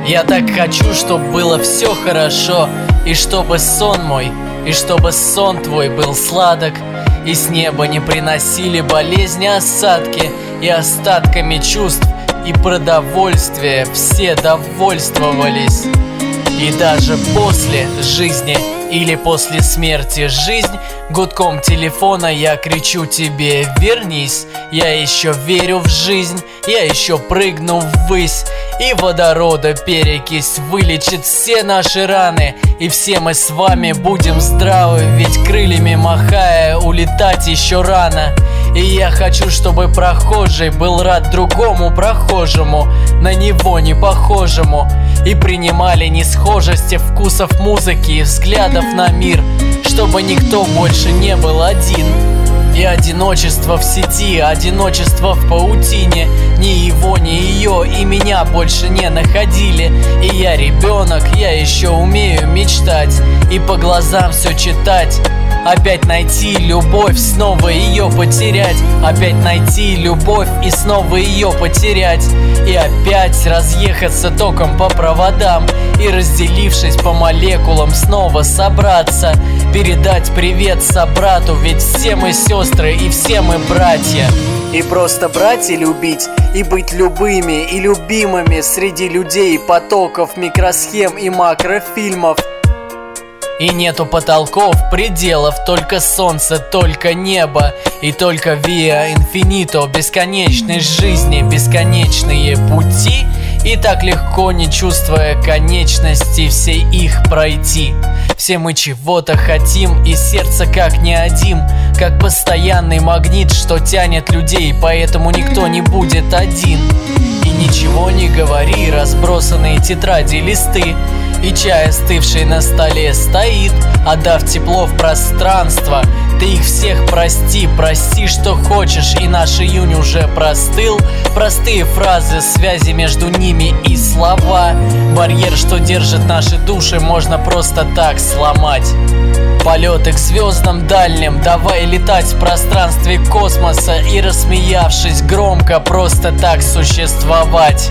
Я так хочу, чтобы было все хорошо, и чтобы сон мой, и чтобы сон твой был сладок, и с неба не приносили болезни осадки, и остатками чувств и продовольствия все довольствовались. И даже после жизни или после смерти жизнь, гудком телефона я кричу тебе: вернись. Я еще верю в жизнь, я еще прыгну ввысь, и водорода перекись вылечит все наши раны, и все мы с вами будем здравы, ведь крыльями махая улетать еще рано. И я хочу, чтобы прохожий был рад другому прохожему, на него не похожему, и принимали несхожести вкусов музыки и взглядов на мир, чтобы никто больше не был один. И одиночество в сети, одиночество в паутине, ни его, ни ее и меня больше не находили. И я ребенок, я еще умею мечтать и по глазам все читать. Опять найти любовь, снова ее потерять. Опять найти любовь и снова ее потерять. И опять разъехаться током по проводам, и разделившись по молекулам снова собраться. Передать привет собрату, ведь все мы сестры и все мы братья. И просто брать и любить, и быть любыми и любимыми среди людей, потоков, микросхем и макрофильмов. И нету потолков, пределов, только солнце, только небо, и только via infinito, бесконечность жизни, бесконечные пути, и так легко, не чувствуя конечности, все их пройти. Все мы чего-то хотим, и сердце как неодим, как постоянный магнит, что тянет людей, поэтому никто не будет один. И ничего не говори, разбросанные тетради, листы, и чай, остывший на столе, стоит, отдав тепло в пространство. Ты их всех прости, прости, что хочешь, и наш июнь уже простыл. Простые фразы, связи между ними и слова. Барьер, что держит наши души, можно просто так сломать. Полеты к звездам дальним, давай летать в пространстве космоса, и, рассмеявшись громко, просто так существовать.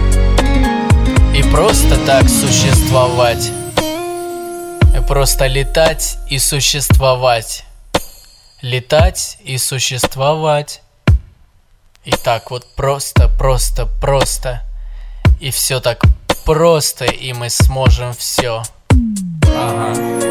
И просто так существовать. И просто летать и существовать. Летать и существовать. И так вот просто, просто, просто. И все так просто, и мы сможем все. Ага.